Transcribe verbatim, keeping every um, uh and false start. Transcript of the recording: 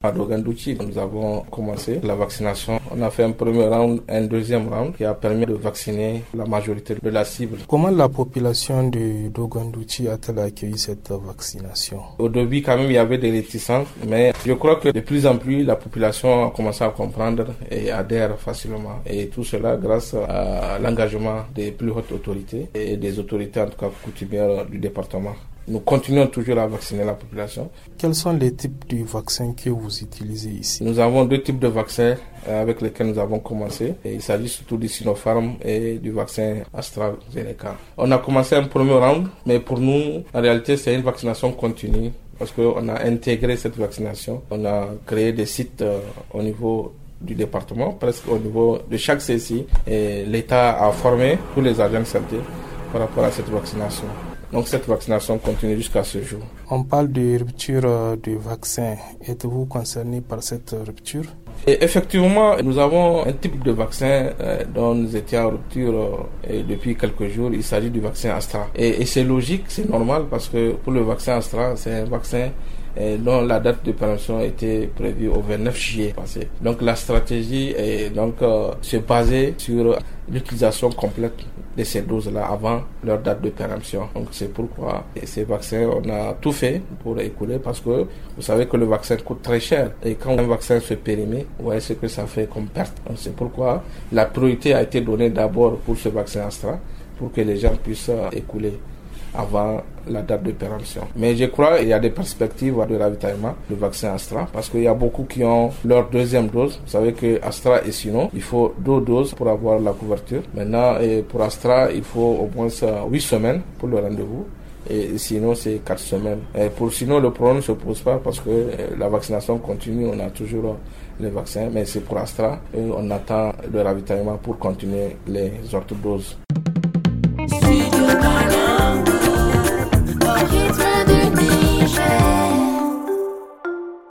à Dogandouchi, nous avons commencé la vaccination. On a fait un premier round, un deuxième round qui a permis de vacciner la majorité de la cible. Comment la population de Dogandouchi a-t-elle accueilli cette vaccination? Au début, quand même, il y avait des réticences, mais je crois que de plus en plus, la population a commencé à comprendre et adhère facilement. Et tout cela grâce à l'engagement des plus hautes autorités et des autorités, en tout cas coutumières du département. Nous continuons toujours à vacciner la population. Quels sont les types de vaccins que vous utilisez ici? Nous avons deux types de vaccins avec lesquels nous avons commencé. Et il s'agit surtout du Sinopharm et du vaccin AstraZeneca. On a commencé un premier round, mais pour nous, en réalité, c'est une vaccination continue parce qu'on a intégré cette vaccination. On a créé des sites euh, au niveau du département, presque au niveau de chaque C C I. Et l'État a formé tous les agents de santé par rapport à cette vaccination. Donc cette vaccination continue jusqu'à ce jour. On parle de rupture de vaccin. Êtes-vous concerné par cette rupture? Et effectivement, nous avons un type de vaccin euh, dont nous étions en rupture euh, depuis quelques jours. Il s'agit du vaccin Astra. Et, et c'est logique, c'est normal parce que pour le vaccin Astra, c'est un vaccin euh, dont la date de péremption était prévue au vingt-neuf juillet passé. Donc la stratégie est donc euh, se baser sur l'utilisation complète de ces doses-là avant leur date de péremption. Donc c'est pourquoi ces vaccins, on a tout fait pour écouler parce que vous savez que le vaccin coûte très cher. Et quand un vaccin se périme, vous voyez ce que ça fait comme perte. Donc c'est pourquoi la priorité a été donnée d'abord pour ce vaccin Astra pour que les gens puissent écouler avant la date de péremption. Mais je crois qu'il y a des perspectives de ravitaillement du vaccin Astra parce qu'il y a beaucoup qui ont leur deuxième dose. Vous savez que Astra et sinon, il faut deux doses pour avoir la couverture. Maintenant, et pour Astra, il faut au moins huit semaines pour le rendez-vous. Et sinon, c'est quatre semaines. Et pour sinon, le problème ne se pose pas parce que la vaccination continue. On a toujours les vaccins, mais c'est pour Astra. Et on attend le ravitaillement pour continuer les autres doses.